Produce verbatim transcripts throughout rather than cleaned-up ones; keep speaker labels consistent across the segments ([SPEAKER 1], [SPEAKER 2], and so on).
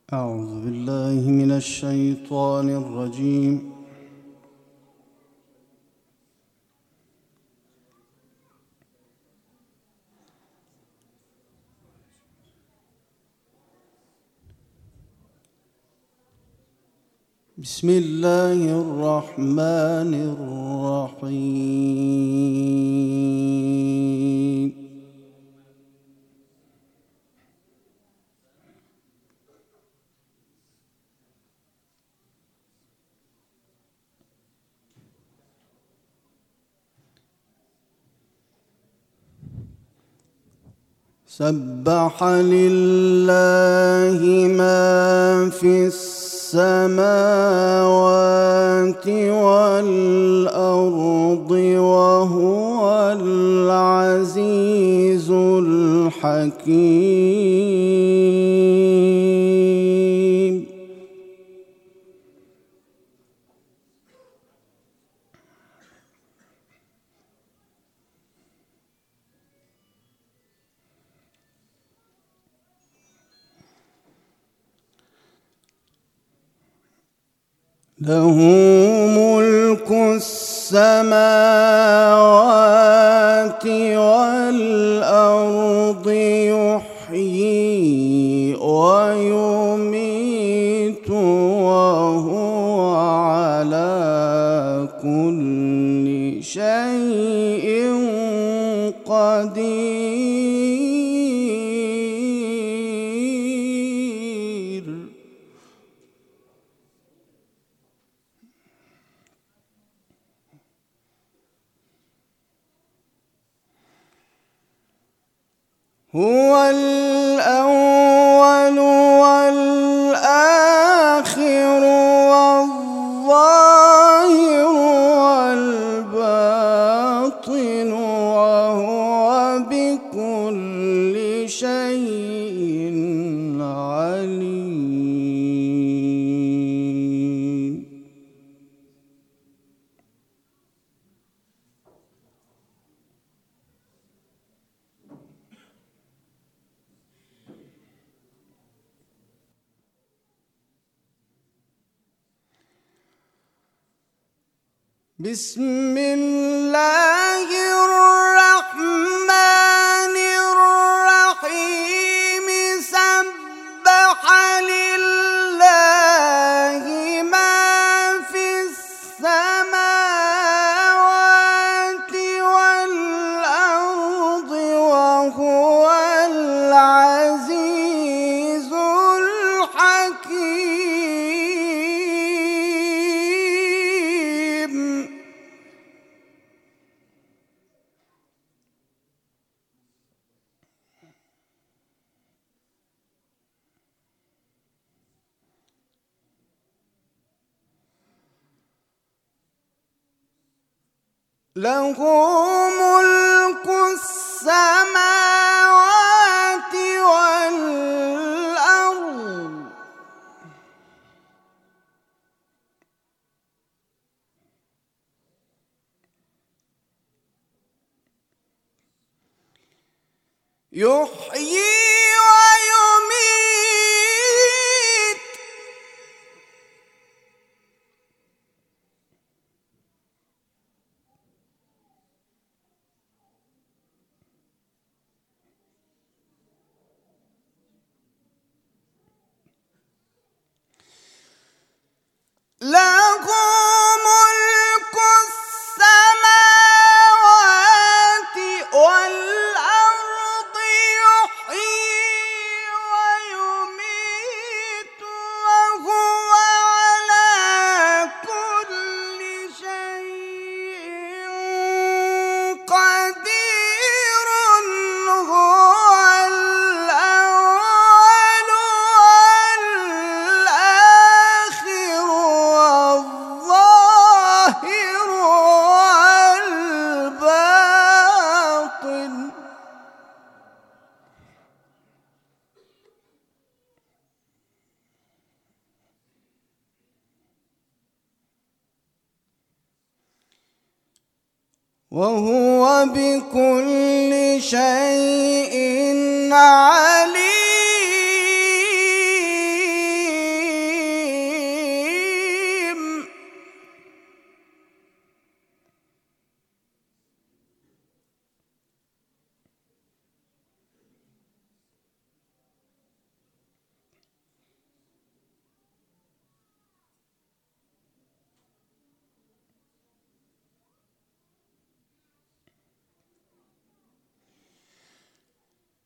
[SPEAKER 1] أعوذ بالله من الشيطان الرجيم. بسم الله الرحمن الرحيم. سبح لله ما في السماوات والأرض وهو العزيز الحكيم. له ملك السماوات والأرض يحيي ويميت وهو على كل شيء قدير. هو الأول والآخر والظاهر والباطن وهو بكل شيء عليم. بسم الله الرحمن الرحيم. سبح لله ما في السماوات والأرض وهو العزيز الحكيم. له ملك السماوات والأرض يحيي ويميت له ملك السماوات والأرض يحيي ويميت وهو على كل شيء قدير. هو الأول والآخر والظاهر والباطن وهو بكل شيء عليم.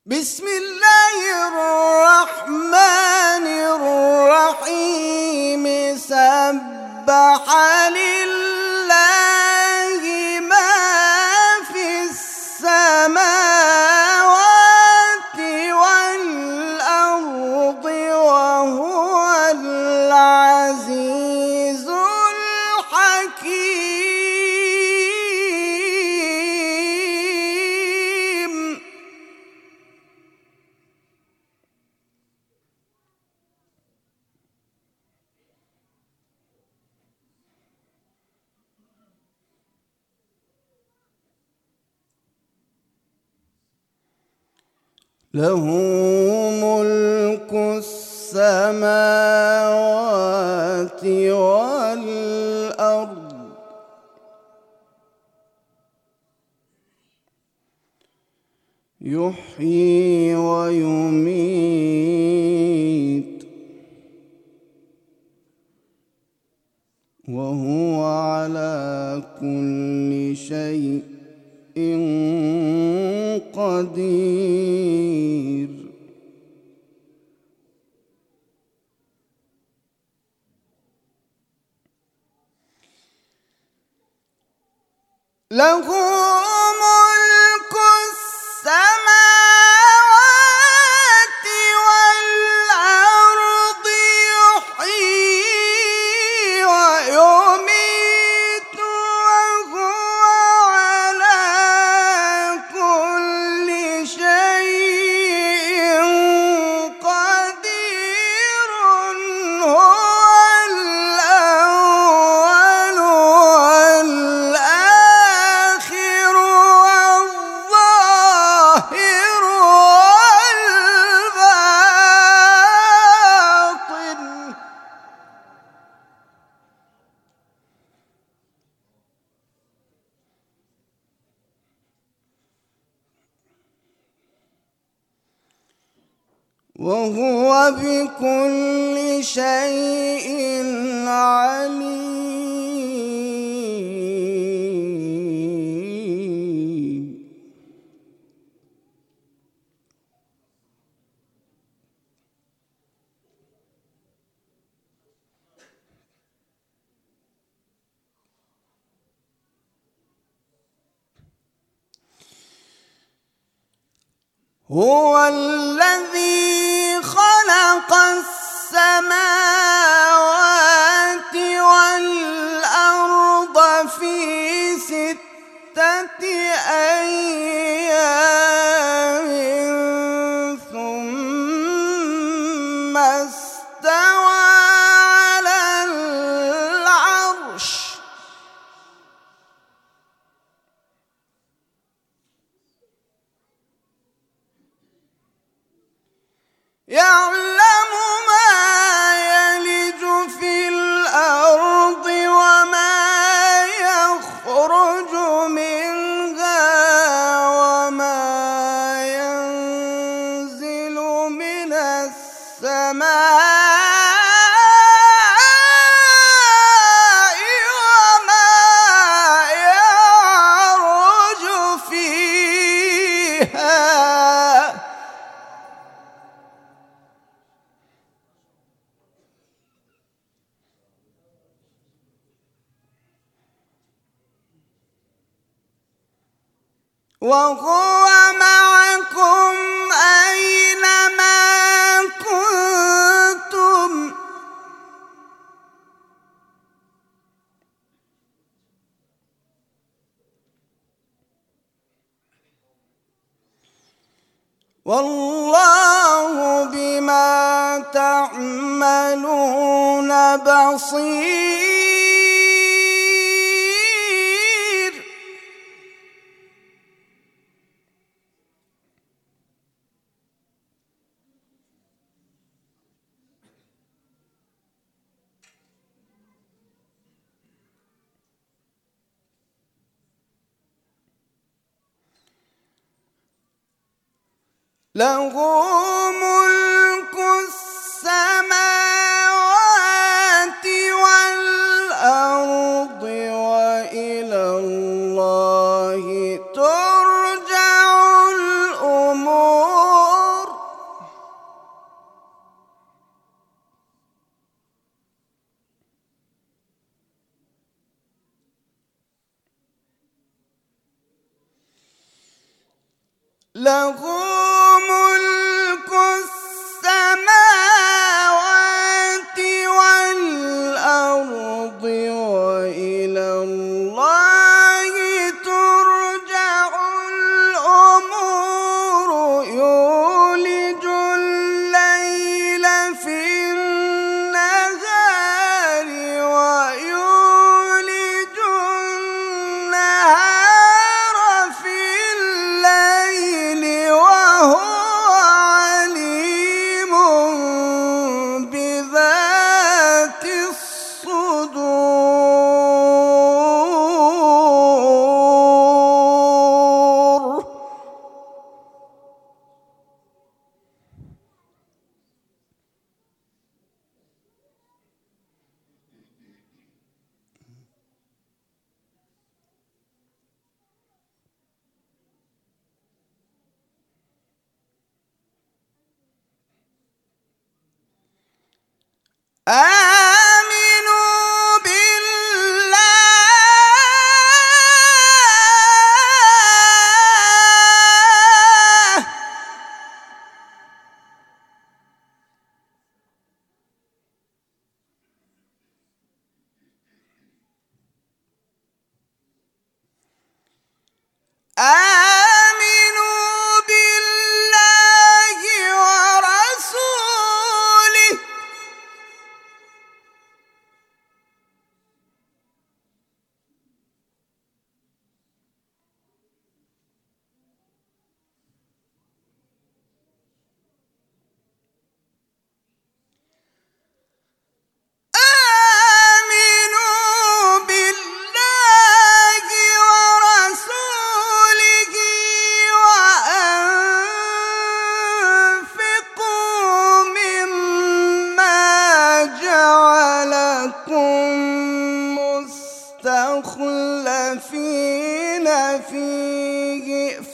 [SPEAKER 1] بسم الله الرحمن الرحيم سبح لله ما في السماوات والأرض وهو العزيز الحكيم. له ملك السماوات والأرض يحيي ويميت وهو على كل شيء قدير. له ملك السماوات والأرض يحيي ويميت وهو على كل شيء قدير. هو الأول والآخر والظاهر والباطن. وهو بكل شيء عليم. هو الذي خلق السماوات والأرض في ستة أيام ثم استوى على العرش. يعلم ما يلج في الأرض وما يخرج منها وما ينزل من السماء وما يعرج فيها. وهو معكم أينما كنتم والله بما تعملون بصير. له ملك السماوات والأرض وإلى الله ترجع الأمور. له ملك السماوات والأرض وإلى الله ترجع الأمور يولج الليل في النهار ويولج النهار في الليل وهو عليم بذات الصدور. آمنوا بالله آمنوا بالله ورسوله آمنوا بالله ورسوله وأنفقوا مما جعلكم مستخلفين فيه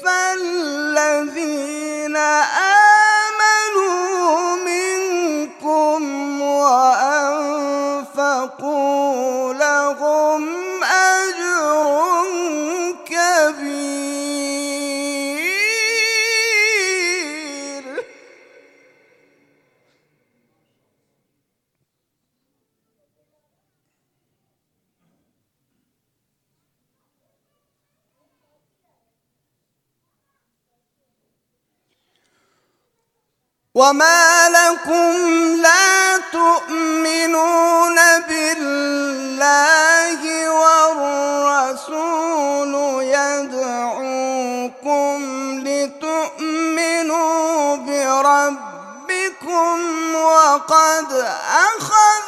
[SPEAKER 1] فالذين آمنوا منكم وأنفقوا لهم أجر كبير. وما لكم لا تؤمنون بالله والرسول يدعوكم لتؤمنوا بربكم وقد أخذ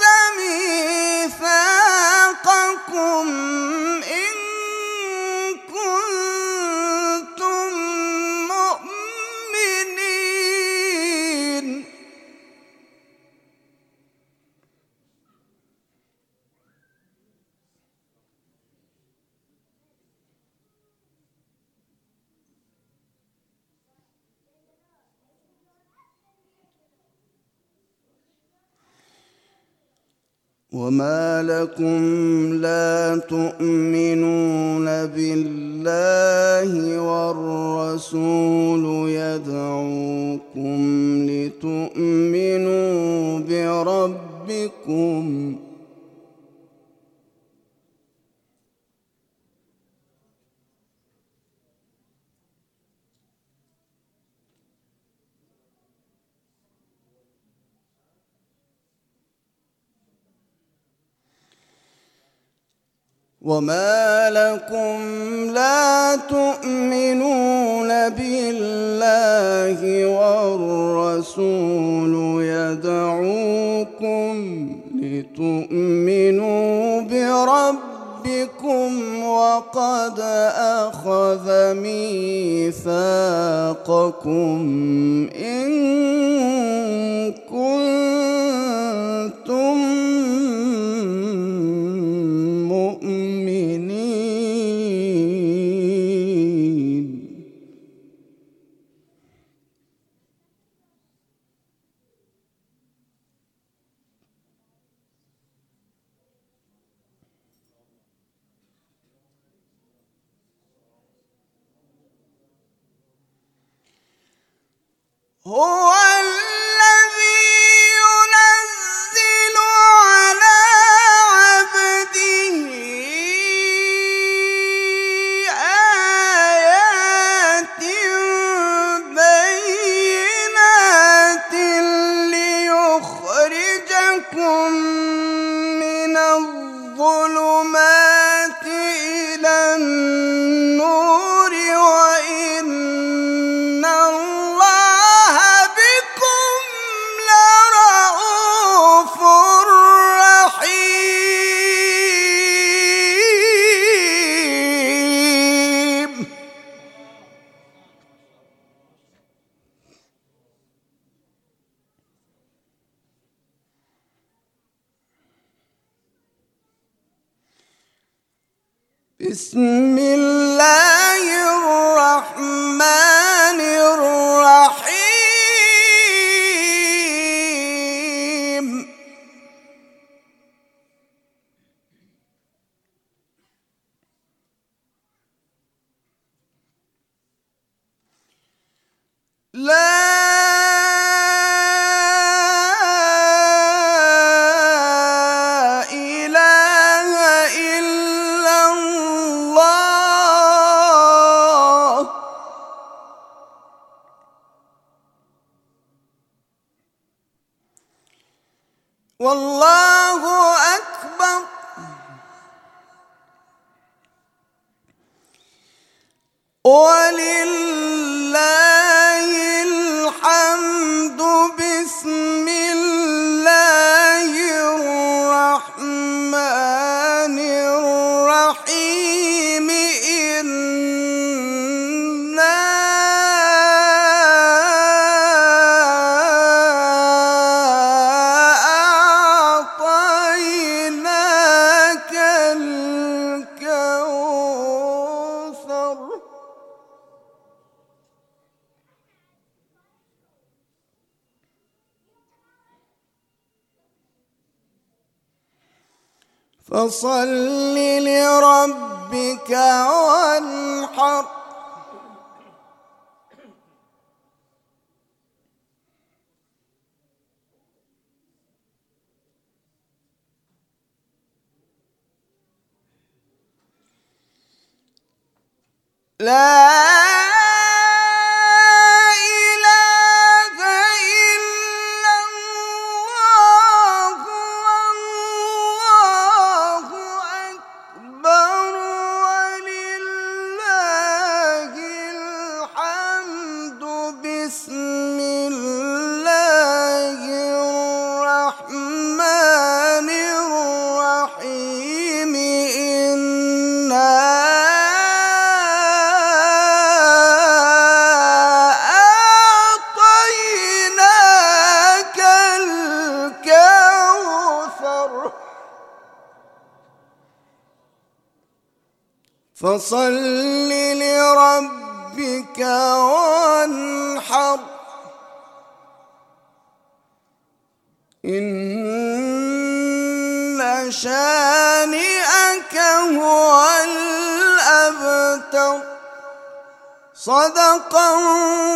[SPEAKER 1] ميثاقكم إن كنتم مؤمنين. وما لكم لا تؤمنون بالله والرسول يدعوكم لتؤمنوا بربكم وما لكم لا تؤمنون بالله والرسول يدعوكم لتؤمنوا بربكم وقد أخذ ميثاقكم إن كنتم مؤمنين. هو الذي ينزل على عبده آيات بينات ليخرجكم من الظلمات إلى النور وإن الله بكم لرءوف رحيم. بسم الله الرحمن الرحيم. لا إله إلا الله والله أكبر. ولله الحمد. بسم الله الرحمن الرحيم. إنا أعطيناك الكوثر. فصل لربك وانحر. لا إله إلا الله والله أكبر. ولله الحمد. بسم الله الرحمن الرحيم. إنا فصل لربك وانحر. إن شانئك هو الأبتر. صدق الله